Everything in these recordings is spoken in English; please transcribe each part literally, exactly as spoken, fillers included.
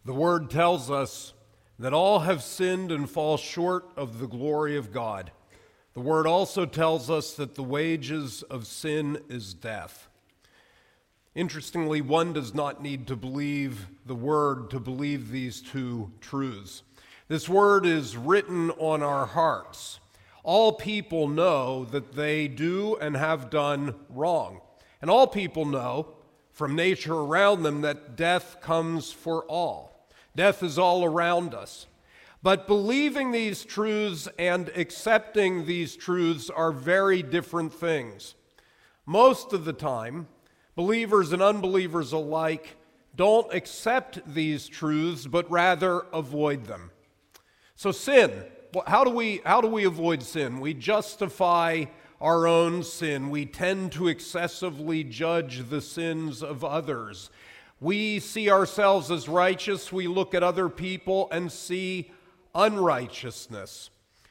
The Word tells us that all have sinned and fall short of the glory of God. The Word also tells us that the wages of sin is death. Interestingly, one does not need to believe the Word to believe these two truths. This Word is written on our hearts. All people know that they do and have done wrong. And all people know from nature around them that death comes for all. Death is all around us. But believing these truths and accepting these truths are very different things. Most of the time, believers and unbelievers alike don't accept these truths, but rather avoid them. So sin, how do we, how do we avoid sin? We justify our own sin. We tend to excessively judge the sins of others. We see ourselves as righteous. We look at other people and see unrighteousness.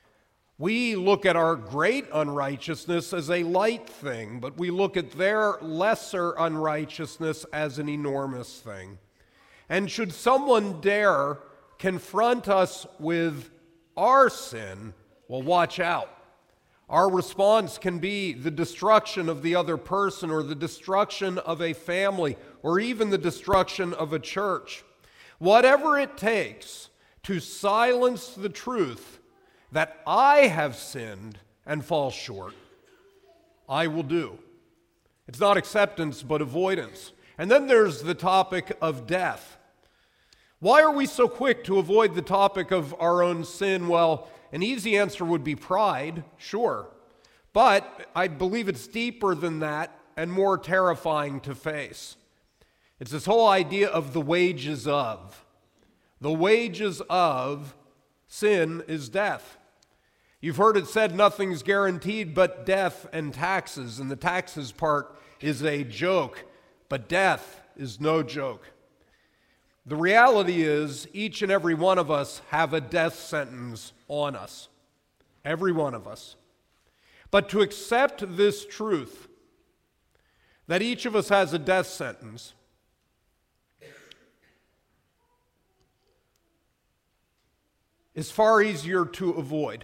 We look at our great unrighteousness as a light thing, but we look at their lesser unrighteousness as an enormous thing. And should someone dare confront us with our sin, well, watch out. Our response can be the destruction of the other person, or the destruction of a family, or even the destruction of a church. Whatever it takes to silence the truth that I have sinned and fall short, I will do. It's not acceptance, but avoidance. And then there's the topic of death. Why are we so quick to avoid the topic of our own sin? Well, an easy answer would be pride, sure. But I believe it's deeper than that and more terrifying to face. It's this whole idea of the wages of. The wages of sin is death. You've heard it said nothing's guaranteed but death and taxes, and the taxes part is a joke, but death is no joke. The reality is each and every one of us have a death sentence on us. Every one of us. But to accept this truth, that each of us has a death sentence, is far easier to avoid.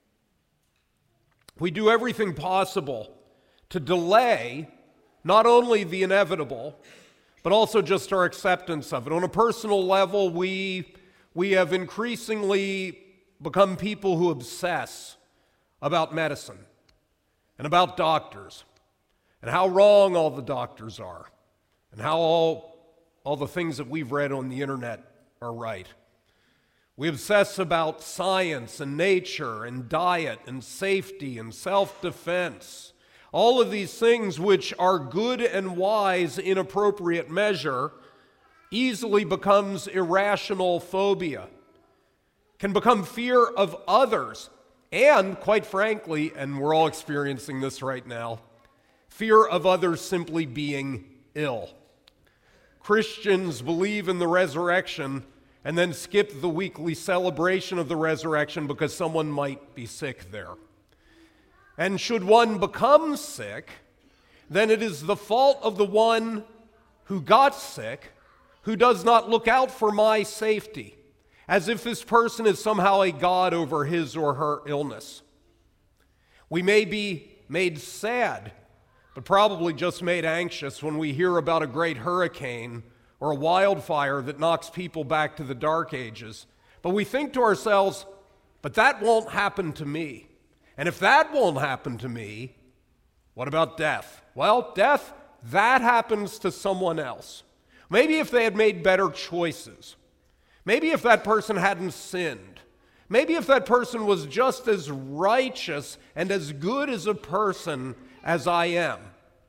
We do everything possible to delay not only the inevitable, but also just our acceptance of it. On a personal level, we, we have increasingly become people who obsess about medicine and about doctors and how wrong all the doctors are and how all, all the things that we've read on the internet are right. We obsess about science and nature and diet and safety and self-defense. All of these things which are good and wise in appropriate measure easily becomes irrational phobia, can become fear of others, and quite frankly, and we're all experiencing this right now, fear of others simply being ill. Christians believe in the resurrection and then skip the weekly celebration of the resurrection because someone might be sick there. And should one become sick, then it is the fault of the one who got sick, who does not look out for my safety, as if this person is somehow a god over his or her illness. We may be made sad, but probably just made anxious when we hear about a great hurricane or a wildfire that knocks people back to the dark ages. But we think to ourselves, but that won't happen to me. And if that won't happen to me, what about death? Well, death, that happens to someone else. Maybe if they had made better choices. Maybe if that person hadn't sinned. Maybe if that person was just as righteous and as good as a person as I am.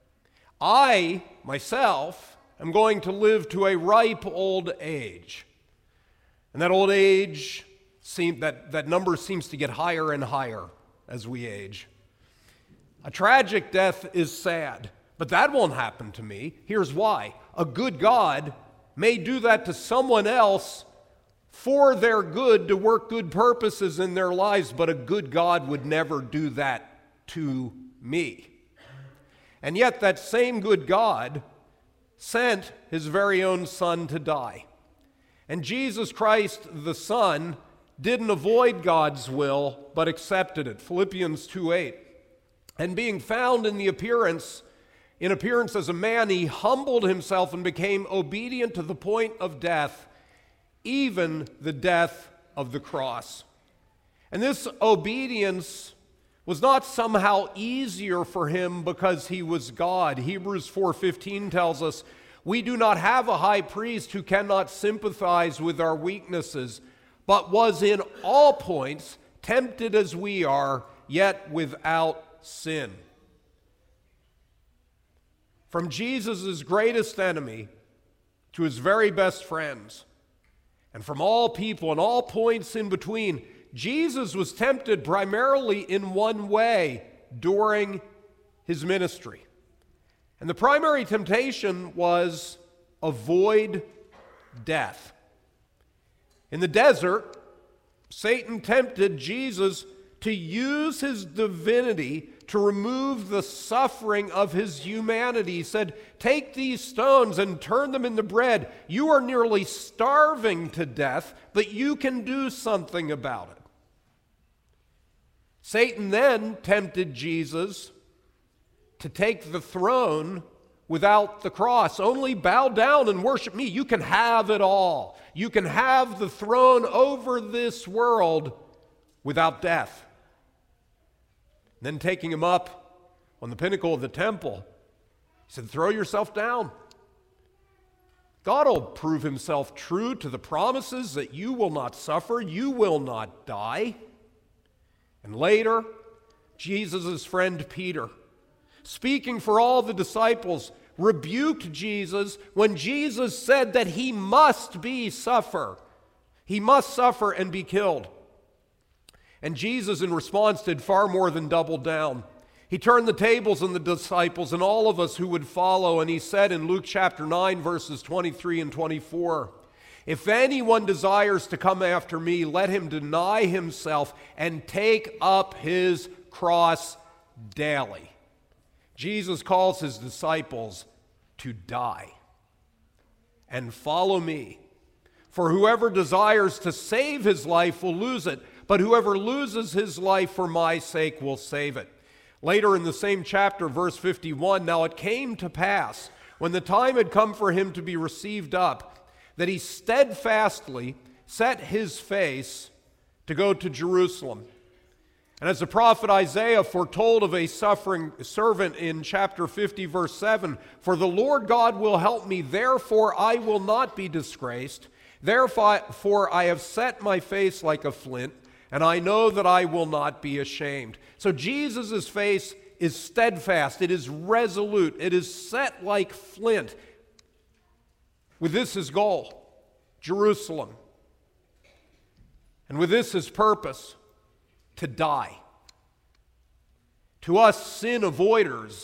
I, myself, am going to live to a ripe old age. And that old age, seem, that, that number seems to get higher and higher as we age. A tragic death is sad, but that won't happen to me. Here's why. A good God may do that to someone else for their good, to work good purposes in their lives, but a good God would never do that to me. And yet that same good God sent his very own son to die. And Jesus Christ, the Son, didn't avoid God's will, but accepted it. Philippians two eight. And being found in the appearance, in appearance as a man, he humbled himself and became obedient to the point of death, even the death of the cross. And this obedience was not somehow easier for him because he was God. Hebrews four fifteen tells us, we do not have a high priest who cannot sympathize with our weaknesses, but was in all points tempted as we are, yet without sin. From Jesus' greatest enemy to his very best friends, and from all people and all points in between, Jesus was tempted primarily in one way during his ministry. And the primary temptation was avoid death. In the desert, Satan tempted Jesus to use his divinity to remove the suffering of his humanity. He said, take these stones and turn them into bread. You are nearly starving to death, but you can do something about it. Satan then tempted Jesus to take the throne without the cross. Only bow down and worship me. You can have it all. You can have the throne over this world without death. Then taking him up on the pinnacle of the temple, he said, throw yourself down. God will prove himself true to the promises that you will not suffer, you will not die. And later, Jesus' friend Peter, speaking for all the disciples, rebuked Jesus when Jesus said that he must be suffer. He must suffer and be killed. And Jesus, in response, did far more than double down. He turned the tables on the disciples and all of us who would follow, and he said in Luke chapter nine, verses twenty-three and twenty-four, if anyone desires to come after me, let him deny himself and take up his cross daily. Jesus calls his disciples to die and follow me. For whoever desires to save his life will lose it, but whoever loses his life for my sake will save it. Later in the same chapter, verse fifty-one, now it came to pass, when the time had come for him to be received up, that he steadfastly set his face to go to Jerusalem. And as the prophet Isaiah foretold of a suffering servant in chapter fifty, verse seven, for the Lord God will help me, therefore I will not be disgraced. Therefore I have set my face like a flint, and I know that I will not be ashamed. So Jesus' face is steadfast, it is resolute, it is set like flint. With this his goal, Jerusalem. And with this his purpose, to die. To us sin avoiders,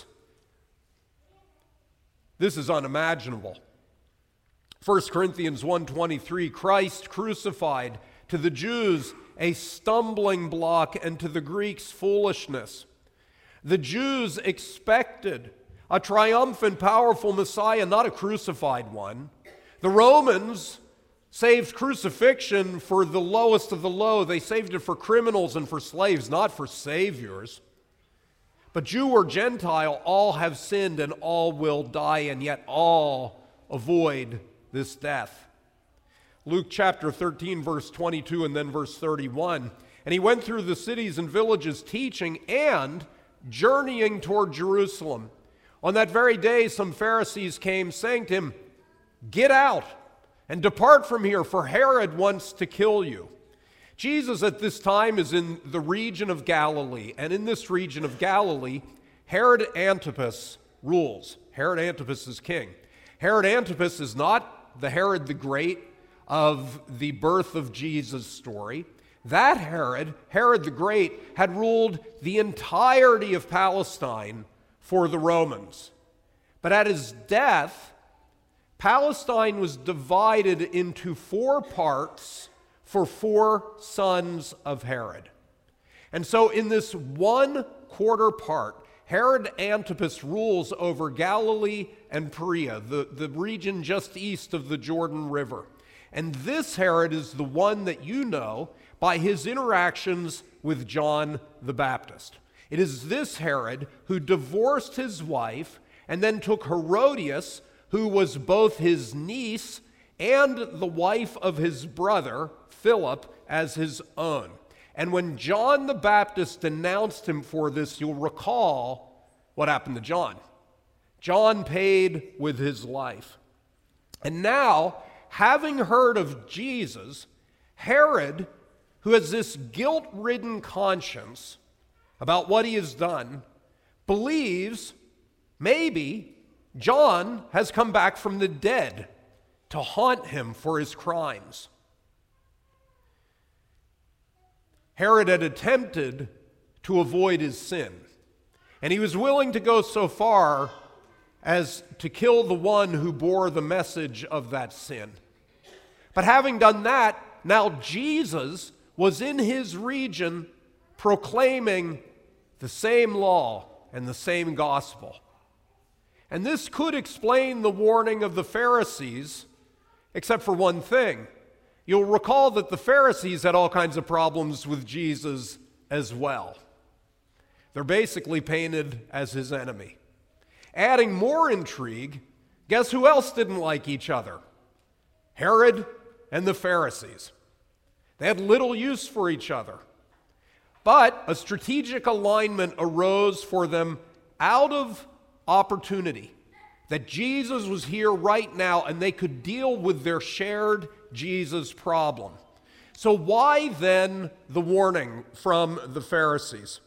this is unimaginable. First Corinthians one twenty-three, Christ crucified, to the Jews a stumbling block and to the Greeks foolishness. The Jews expected a triumphant, powerful Messiah, not a crucified one. The Romans saved crucifixion for the lowest of the low. They saved it for criminals and for slaves, not for saviors. But Jew or Gentile, all have sinned and all will die, and yet all avoid this death. Luke chapter thirteen, verse twenty-two, and then verse thirty-one. And he went through the cities and villages teaching and journeying toward Jerusalem. On that very day, some Pharisees came, saying to him, get out and depart from here, for Herod wants to kill you. Jesus at this time is in the region of Galilee, and in this region of Galilee, Herod Antipas rules. Herod Antipas is king. Herod Antipas is not the Herod the Great of the birth of Jesus story. That Herod, Herod the Great, had ruled the entirety of Palestine for the Romans. But at his death, Palestine was divided into four parts for four sons of Herod. And so in this one quarter part, Herod Antipas rules over Galilee and Perea, the, the region just east of the Jordan River. And this Herod is the one that you know by his interactions with John the Baptist. It is this Herod who divorced his wife and then took Herodias, who was both his niece and the wife of his brother, Philip, as his own. And when John the Baptist denounced him for this, you'll recall what happened to John. John paid with his life. And now, having heard of Jesus, Herod, who has this guilt-ridden conscience about what he has done, believes maybe John has come back from the dead to haunt him for his crimes. Herod had attempted to avoid his sin, and he was willing to go so far as to kill the one who bore the message of that sin. But having done that, now Jesus was in his region proclaiming the same law and the same gospel. And this could explain the warning of the Pharisees, except for one thing. You'll recall that the Pharisees had all kinds of problems with Jesus as well. They're basically painted as his enemy. Adding more intrigue, guess who else didn't like each other? Herod and the Pharisees. They had little use for each other. But a strategic alignment arose for them out of opportunity, that Jesus was here right now and they could deal with their shared Jesus problem. So why then the warning from the Pharisees?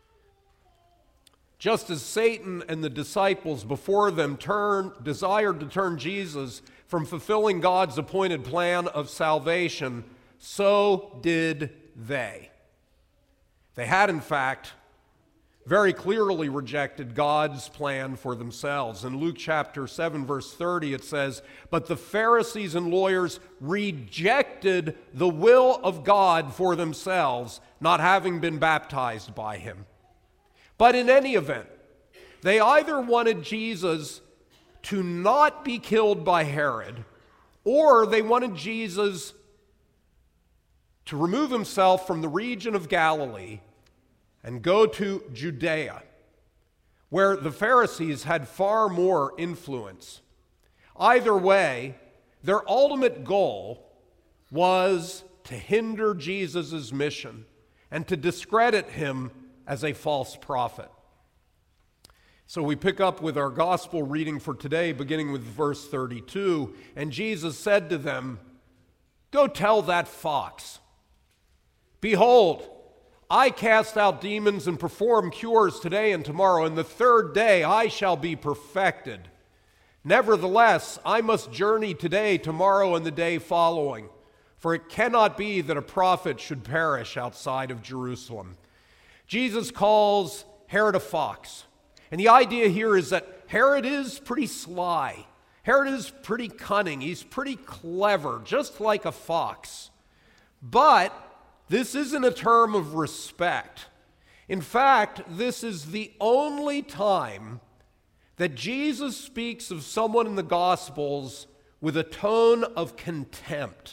Just as Satan and the disciples before them turned, desired to turn Jesus from fulfilling God's appointed plan of salvation, so did they. They had, in fact, very clearly rejected God's plan for themselves. In Luke chapter seven, verse thirty, it says, "But the Pharisees and lawyers rejected the will of God for themselves, not having been baptized by him." But in any event, they either wanted Jesus to not be killed by Herod, or they wanted Jesus to remove himself from the region of Galilee and go to Judea, where the Pharisees had far more influence. Either way, their ultimate goal was to hinder Jesus' mission and to discredit him as a false prophet. So we pick up with our gospel reading for today, beginning with verse thirty-two. And Jesus said to them, "Go tell that fox, behold, I cast out demons and perform cures today and tomorrow, and the third day I shall be perfected. Nevertheless, I must journey today, tomorrow, and the day following, for it cannot be that a prophet should perish outside of Jerusalem." Jesus calls Herod a fox. And the idea here is that Herod is pretty sly. Herod is pretty cunning. He's pretty clever, just like a fox. But this isn't a term of respect. In fact, this is the only time that Jesus speaks of someone in the Gospels with a tone of contempt.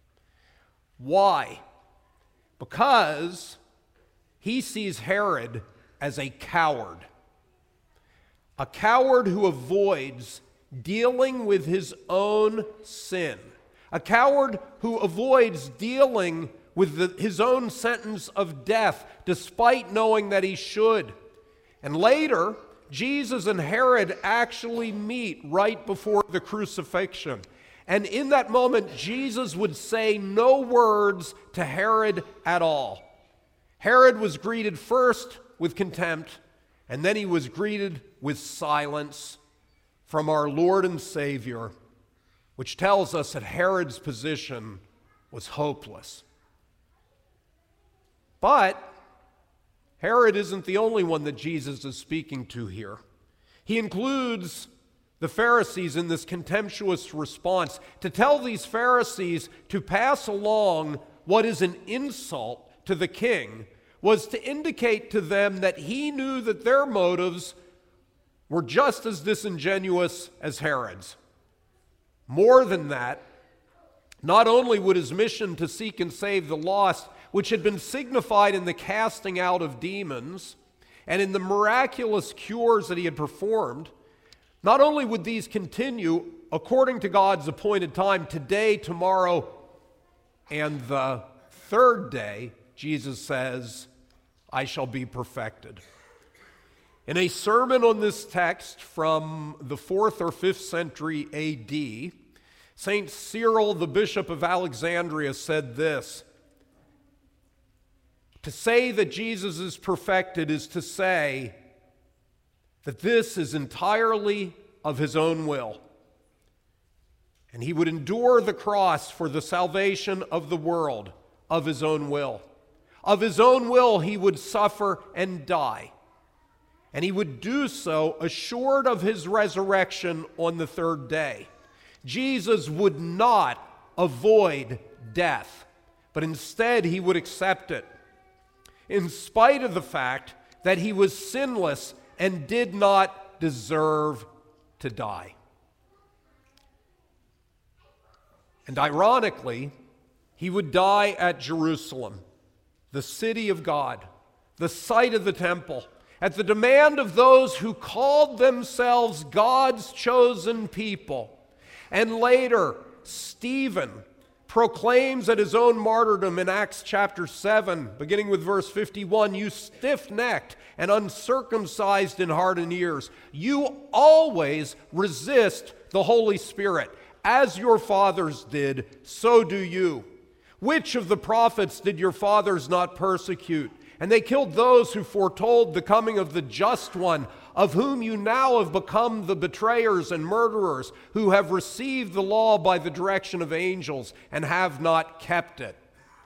Why? Because he sees Herod as a coward. A coward who avoids dealing with his own sin. A coward who avoids dealing with the, his own sentence of death, despite knowing that he should. And later, Jesus and Herod actually meet right before the crucifixion. And in that moment, Jesus would say no words to Herod at all. Herod was greeted first with contempt, and then he was greeted with silence from our Lord and Savior, which tells us that Herod's position was hopeless. But Herod isn't the only one that Jesus is speaking to here. He includes the Pharisees in this contemptuous response. To tell these Pharisees to pass along what is an insult to the king was to indicate to them that he knew that their motives were just as disingenuous as Herod's. More than that, Not only would his mission to seek and save the lost, which had been signified in the casting out of demons and in the miraculous cures that he had performed, not only would these continue according to God's appointed time, today, tomorrow, and the third day, Jesus says, I shall be perfected. In a sermon on this text from the fourth or fifth century A D, Saint Cyril, the Bishop of Alexandria, said this: to say that Jesus is perfected is to say that this is entirely of his own will. And he would endure the cross for the salvation of the world of his own will. Of his own will, he would suffer and die. And he would do so assured of his resurrection on the third day. Jesus would not avoid death, but instead he would accept it, in spite of the fact that he was sinless and did not deserve to die. And ironically, he would die at Jerusalem, the city of God, the site of the temple, at the demand of those who called themselves God's chosen people. And later, Stephen proclaims at his own martyrdom in Acts chapter seven, beginning with verse fifty-one, you stiff-necked and uncircumcised in heart and ears, you always resist the Holy Spirit. As your fathers did, so do you. Which of the prophets did your fathers not persecute? And they killed those who foretold the coming of the just one, of whom you now have become the betrayers and murderers, who have received the law by the direction of angels and have not kept it.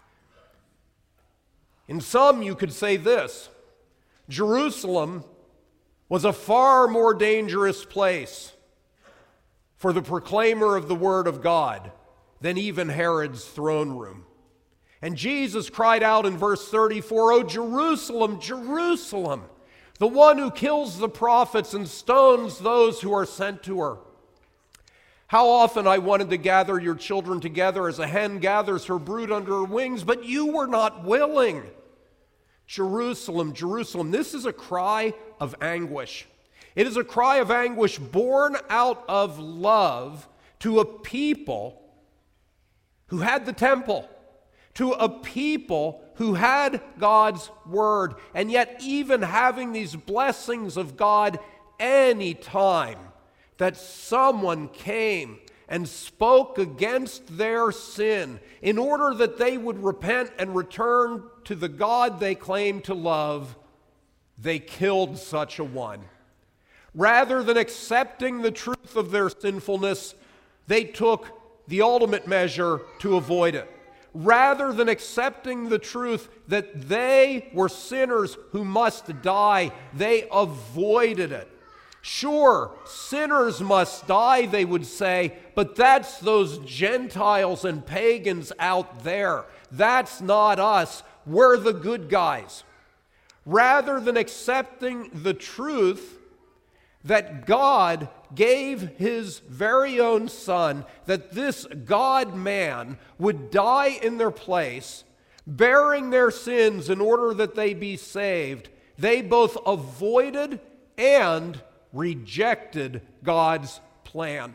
In sum, you could say this: Jerusalem was a far more dangerous place for the proclaimer of the word of God than even Herod's throne room. And Jesus cried out in verse thirty-four, O Jerusalem, Jerusalem, the one who kills the prophets and stones those who are sent to her. How often I wanted to gather your children together as a hen gathers her brood under her wings, but you were not willing. Jerusalem, Jerusalem, this is a cry of anguish. It is a cry of anguish born out of love to a people who had the temple, to a people who had God's word, and yet even having these blessings of God, any time that someone came and spoke against their sin in order that they would repent and return to the God they claimed to love, they killed such a one. Rather than accepting the truth of their sinfulness, they took the ultimate measure to avoid it. Rather than accepting the truth that they were sinners who must die, they avoided it. Sure, sinners must die, they would say, but that's those Gentiles and pagans out there. That's not us. We're the good guys. Rather than accepting the truth that God gave his very own son, that this God-man would die in their place, bearing their sins in order that they be saved, they both avoided and rejected God's plan.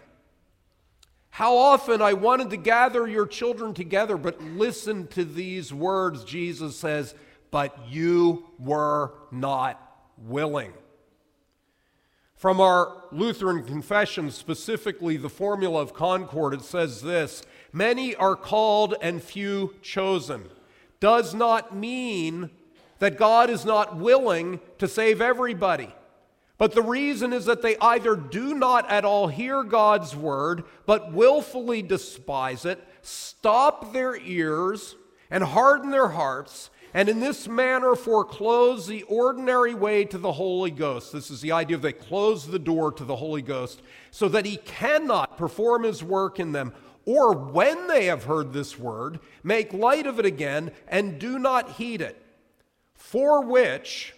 How often I wanted to gather your children together, but listen to these words, Jesus says, but you were not willing. From our Lutheran confession, specifically the Formula of Concord, it says this: many are called and few chosen. Does not mean that God is not willing to save everybody. But the reason is that they either do not at all hear God's word, but willfully despise it, stop their ears, and harden their hearts, and in this manner foreclose the ordinary way to the Holy Ghost. This is the idea of they close the door to the Holy Ghost so that he cannot perform his work in them, or when they have heard this word, make light of it again and do not heed it, for which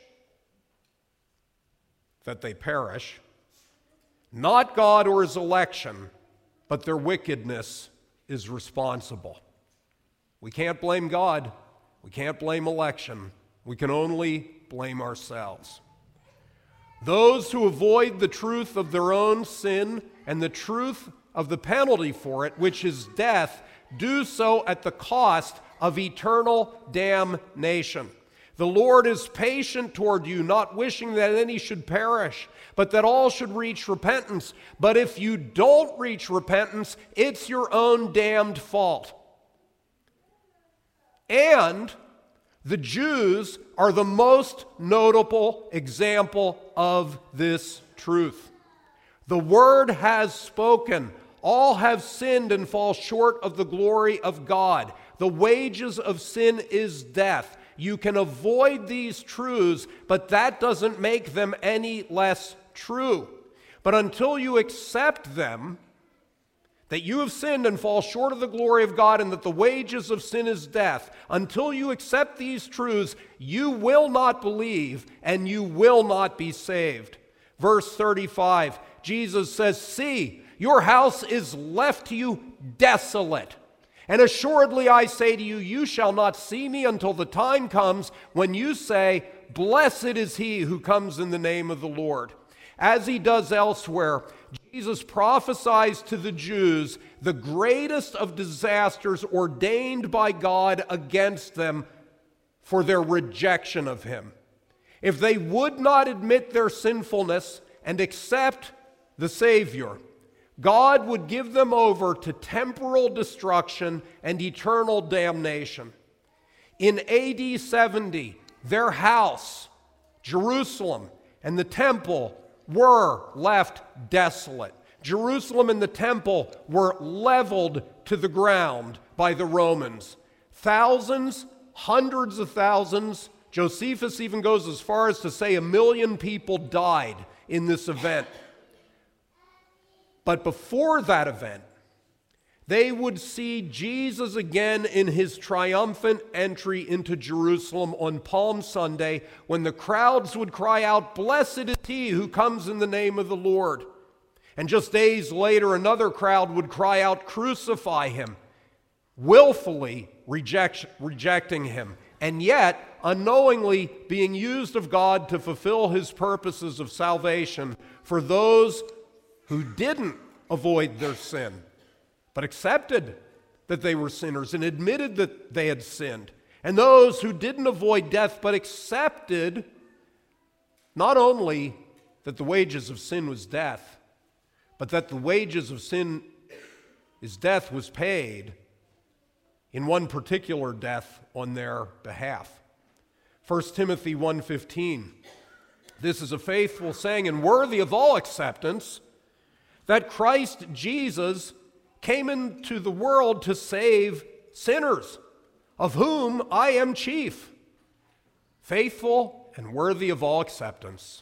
that they perish, not God or his election, but their wickedness is responsible. We can't blame God. We can't blame election. We can only blame ourselves. Those who avoid the truth of their own sin and the truth of the penalty for it, which is death, do so at the cost of eternal damnation. The Lord is patient toward you, not wishing that any should perish, but that all should reach repentance. But if you don't reach repentance, it's your own damned fault. And the Jews are the most notable example of this truth. The word has spoken. All have sinned and fall short of the glory of God. The wages of sin is death. You can avoid these truths, but that doesn't make them any less true. But until you accept them, that you have sinned and fall short of the glory of God and that the wages of sin is death, until you accept these truths, you will not believe and you will not be saved. Verse thirty-five, Jesus says, "See, your house is left to you desolate. And assuredly I say to you, you shall not see me until the time comes when you say, 'Blessed is he who comes in the name of the Lord.'" As he does elsewhere, Jesus prophesies to the Jews the greatest of disasters ordained by God against them for their rejection of him. If they would not admit their sinfulness and accept the Savior, God would give them over to temporal destruction and eternal damnation. In A D seventy, their house, Jerusalem, and the temple were left desolate. Jerusalem and the temple were leveled to the ground by the Romans. Thousands, hundreds of thousands, Josephus even goes as far as to say a million people died in this event. But before that event, they would see Jesus again in his triumphant entry into Jerusalem on Palm Sunday, when the crowds would cry out, "Blessed is he who comes in the name of the Lord." And just days later, another crowd would cry out, "Crucify him," willfully reject, rejecting him, and yet unknowingly being used of God to fulfill his purposes of salvation for those who didn't avoid their sin, but accepted that they were sinners and admitted that they had sinned. And those who didn't avoid death, but accepted not only that the wages of sin was death, but that the wages of sin is death was paid in one particular death on their behalf. First Timothy one fifteen. This is a faithful saying and worthy of all acceptance, that Christ Jesus came into the world to save sinners, of whom I am chief. Faithful and worthy of all acceptance.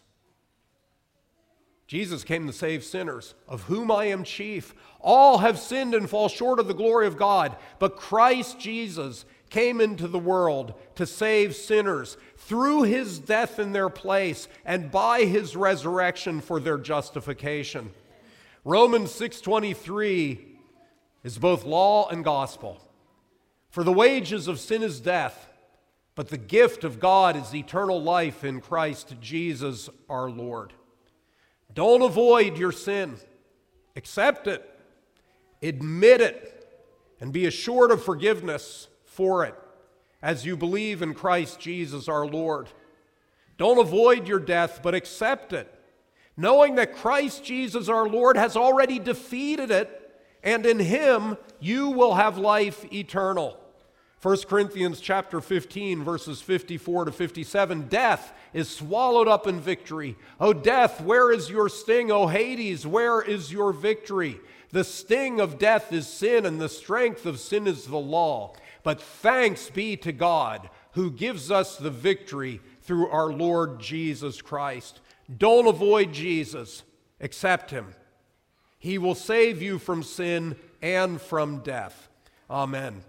Jesus came to save sinners, of whom I am chief. All have sinned and fall short of the glory of God, but Christ Jesus came into the world to save sinners through his death in their place and by his resurrection for their justification. Romans six twenty-three is both law and gospel. For the wages of sin is death, but the gift of God is eternal life in Christ Jesus our Lord. Don't avoid your sin. Accept it. Admit it. And be assured of forgiveness for it as you believe in Christ Jesus our Lord. Don't avoid your death, but accept it, knowing that Christ Jesus our Lord has already defeated it, and in him you will have life eternal. First Corinthians chapter fifteen, verses fifty-four to fifty-seven, death is swallowed up in victory. O death, where is your sting? O Hades, where is your victory? The sting of death is sin, and the strength of sin is the law. But thanks be to God, who gives us the victory through our Lord Jesus Christ. Don't avoid Jesus. Accept him. He will save you from sin and from death. Amen.